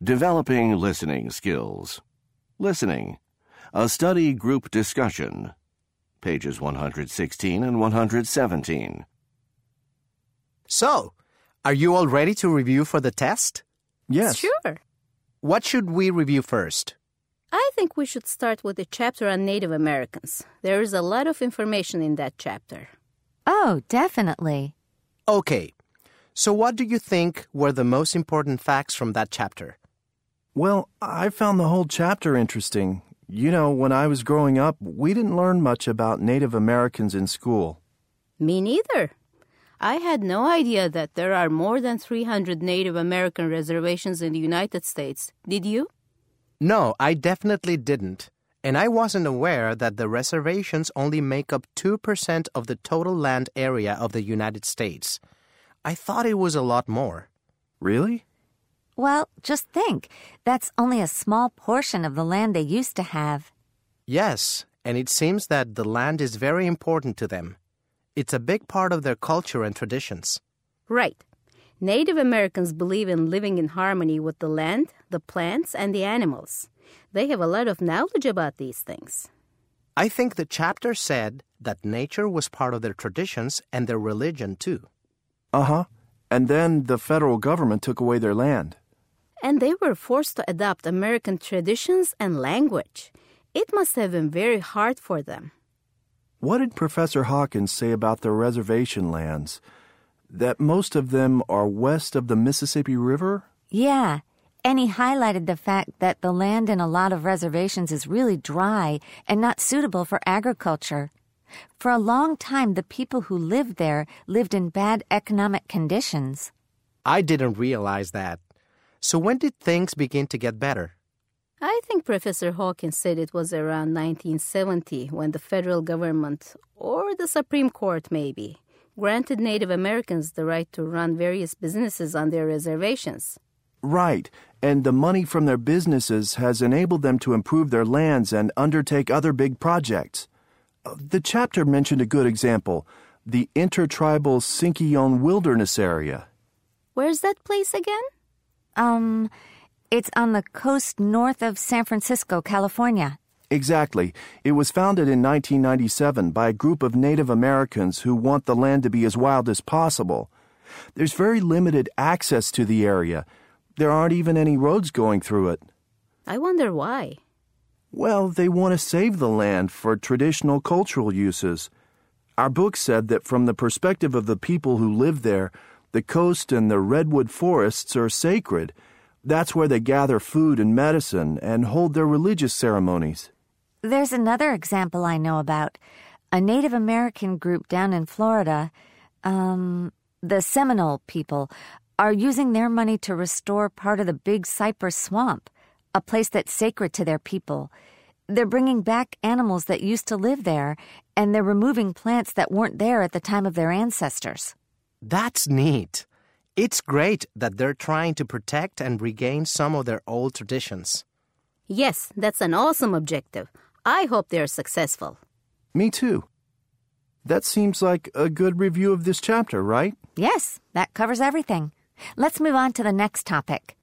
Developing listening skills. Listening. A study group discussion. Pages 116 and 117. So, are you all ready to review for the test? Yes. Sure. What should we review first? I think we should start with the chapter on Native Americans. There is a lot of information in that chapter. Oh, definitely. Okay. So what do you think were the most important facts from that chapter? Well, I found the whole chapter interesting. You know, when I was growing up, we didn't learn much about Native Americans in school. Me neither. I had no idea that there are more than 300 Native American reservations in the United States. Did you? No, I definitely didn't. And I wasn't aware that the reservations only make up 2% of the total land area of the United States. I thought it was a lot more. Really? Well, just think. That's only a small portion of the land they used to have. Yes, and it seems that the land is very important to them. It's a big part of their culture and traditions. Right. Native Americans believe in living in harmony with the land, the plants, and the animals. They have a lot of knowledge about these things. I think the chapter said that nature was part of their traditions and their religion, too. Uh-huh. And then the federal government took away their land. And they were forced to adopt American traditions and language. It must have been very hard for them. What did Professor Hawkins say about the reservation lands? That most of them are west of the Mississippi River? Yeah, and he highlighted the fact that the land in a lot of reservations is really dry and not suitable for agriculture. For a long time, the people who lived there lived in bad economic conditions. I didn't realize that. So when did things begin to get better? I think Professor Hawkins said it was around 1970 when the federal government, or the Supreme Court maybe, granted Native Americans the right to run various businesses on their reservations. Right, and the money from their businesses has enabled them to improve their lands and undertake other big projects. The chapter mentioned a good example, the intertribal Sinkyone Wilderness Area. Where's that place again? It's on the coast north of San Francisco, California. Exactly. It was founded in 1997 by a group of Native Americans who want the land to be as wild as possible. There's very limited access to the area. There aren't even any roads going through it. I wonder why. Well, they want to save the land for traditional cultural uses. Our book said that from the perspective of the people who live there, the coast and the redwood forests are sacred. That's where they gather food and medicine and hold their religious ceremonies. There's another example I know about. A Native American group down in Florida, the Seminole people, are using their money to restore part of the Big Cypress Swamp, a place that's sacred to their people. They're bringing back animals that used to live there, and they're removing plants that weren't there at the time of their ancestors. That's neat. It's great that they're trying to protect and regain some of their old traditions. Yes, that's an awesome objective. I hope they're successful. Me too. That seems like a good review of this chapter, right? Yes, that covers everything. Let's move on to the next topic.